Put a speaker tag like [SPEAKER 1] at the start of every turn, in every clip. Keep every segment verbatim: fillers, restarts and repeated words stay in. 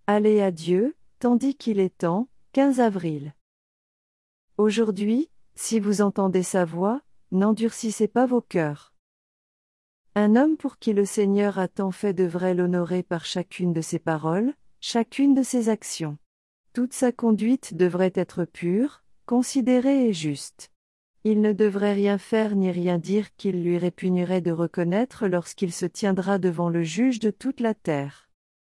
[SPEAKER 1] Allez à Dieu, tandis qu'il est temps, quinze avril. Aujourd'hui, si vous entendez sa voix, n'endurcissez pas vos cœurs. Un homme pour qui le Seigneur a tant fait devrait l'honorer par chacune de ses paroles, chacune de ses actions. Toute sa conduite devrait être pure, considérée et juste. Il ne devrait rien faire ni rien dire qu'il lui répugnerait de reconnaître lorsqu'il se tiendra devant le juge de toute la terre.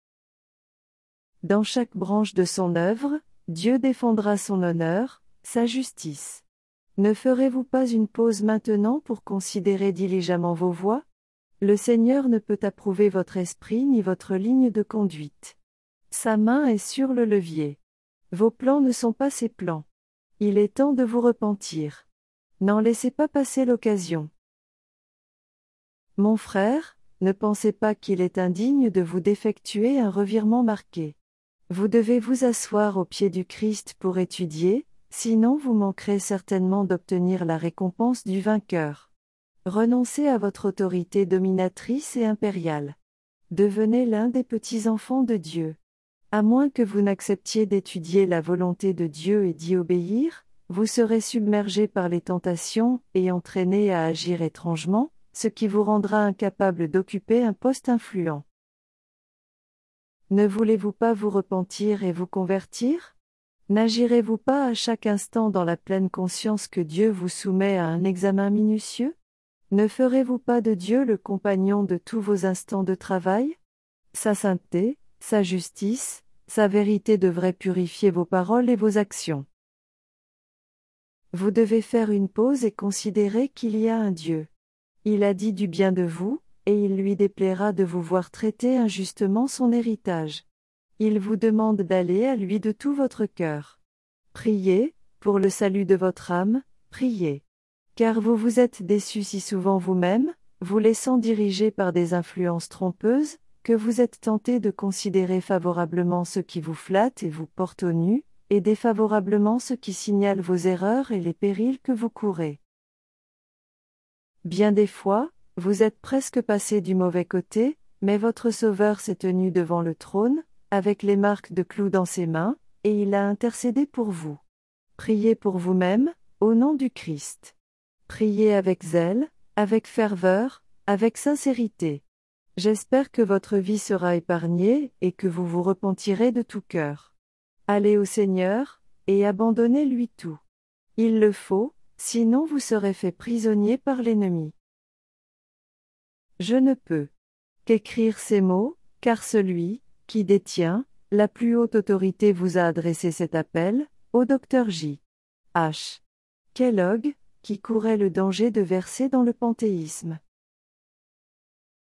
[SPEAKER 1] Dans chaque branche de son œuvre, Dieu défendra son honneur, sa justice. Ne ferez-vous pas une pause maintenant pour considérer diligemment vos voies? Le Seigneur ne peut approuver votre esprit ni votre ligne de conduite. Sa main est sur le levier. Vos plans ne sont pas ses plans. Il est temps de vous repentir. N'en laissez pas passer l'occasion. Mon frère, ne pensez pas qu'il est indigne de vous d'effectuer un revirement marqué. Vous devez vous asseoir au pied du Christ pour étudier, sinon vous manquerez certainement d'obtenir la récompense du vainqueur. Renoncez à votre autorité dominatrice et impériale. Devenez l'un des petits-enfants de Dieu. À moins que vous n'acceptiez d'étudier la volonté de Dieu et d'y obéir, vous serez submergé par les tentations et entraîné à agir étrangement, ce qui vous rendra incapable d'occuper un poste influent. Ne voulez-vous pas vous repentir et vous convertir? N'agirez-vous pas à chaque instant dans la pleine conscience que Dieu vous soumet à un examen minutieux? Ne ferez-vous pas de Dieu le compagnon de tous vos instants de travail? Sa sainteté, sa justice, sa vérité devraient purifier vos paroles et vos actions. Vous devez faire une pause et considérer qu'il y a un Dieu. Il a dit du bien de vous, et il lui déplaira de vous voir traiter injustement son héritage. Il vous demande d'aller à lui de tout votre cœur. Priez, pour le salut de votre âme, priez. Car vous vous êtes déçus si souvent vous-même, vous laissant diriger par des influences trompeuses, que vous êtes tentés de considérer favorablement ce qui vous flatte et vous porte au nu, et défavorablement ce qui signale vos erreurs et les périls que vous courez. Bien des fois, vous êtes presque passé du mauvais côté, mais votre Sauveur s'est tenu devant le trône, avec les marques de clous dans ses mains, et il a intercédé pour vous. Priez pour vous-même, au nom du Christ. Priez avec zèle, avec ferveur, avec sincérité. J'espère que votre vie sera épargnée et que vous vous repentirez de tout cœur. Allez au Seigneur, et abandonnez-lui tout. Il le faut, sinon vous serez fait prisonnier par l'ennemi. Je ne peux qu'écrire ces mots, car celui qui détient la plus haute autorité vous a adressé cet appel, au docteur J. H. Kellogg, qui courait le danger de verser dans le panthéisme.